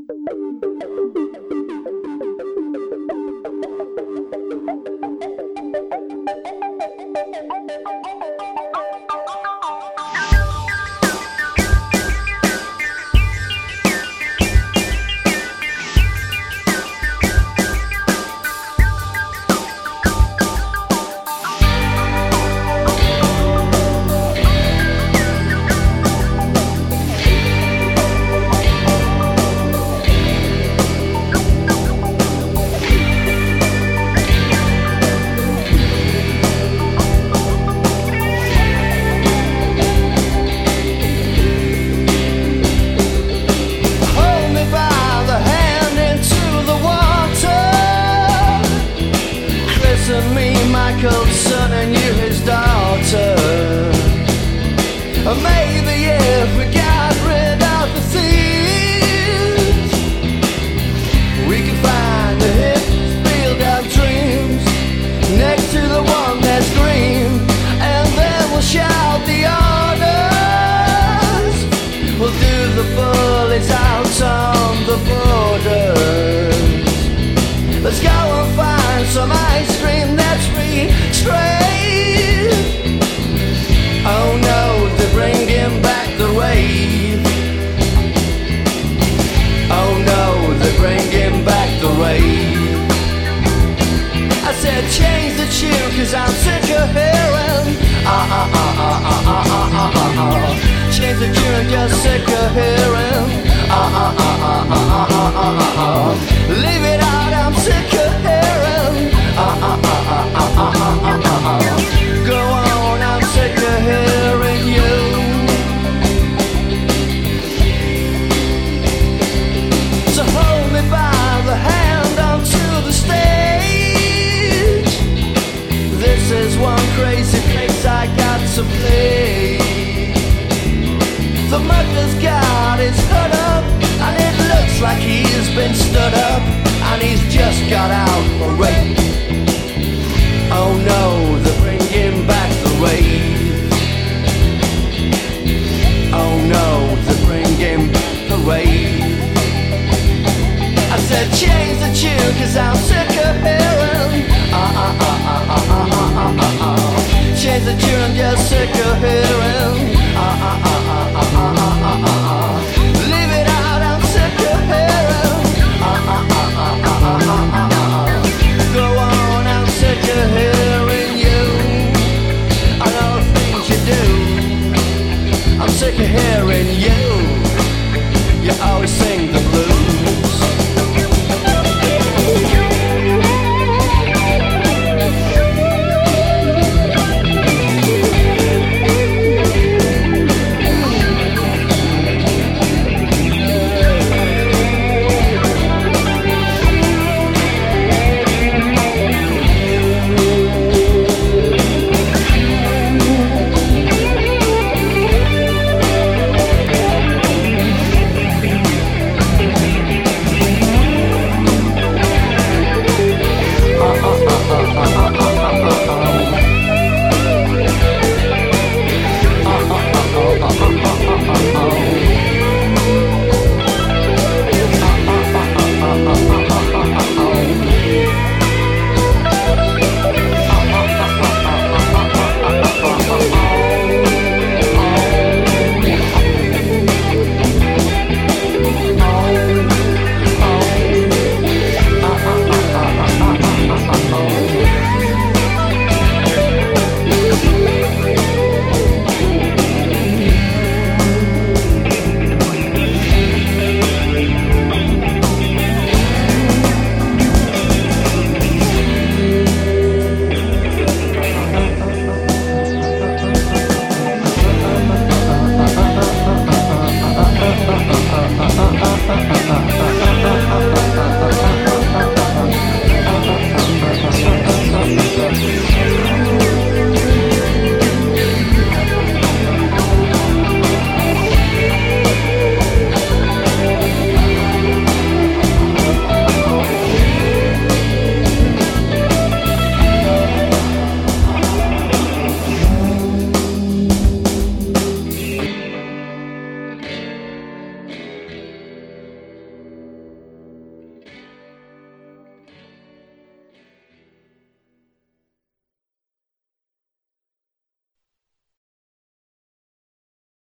Son and you his daughter. Or maybe if we got rid of the thieves, we could find the hips, field of dreams next to the one that's green, and then we'll shout the orders. We'll do the bullets out on the borders. Let's go and find some ice cream that's restrained. Oh no, they're bringing back the rave. Oh no, they're bringing back the rave. I said change the tune cause I'm sick of hearing change the tune, just sick of hearing leave it out, I'm sick of hearing go on, I'm sick of hearing you. So hold me by the hand onto the stage. This is one crazy place I got to play. The mother's got his hood up, and it looks like he's been stood up, and he's just got out for rape. Oh no, they're bringing back the rave. Oh no, they're bringing back the rave. I said change the tune cause I'm sick of hearing change the tune, I'm just sick of hearing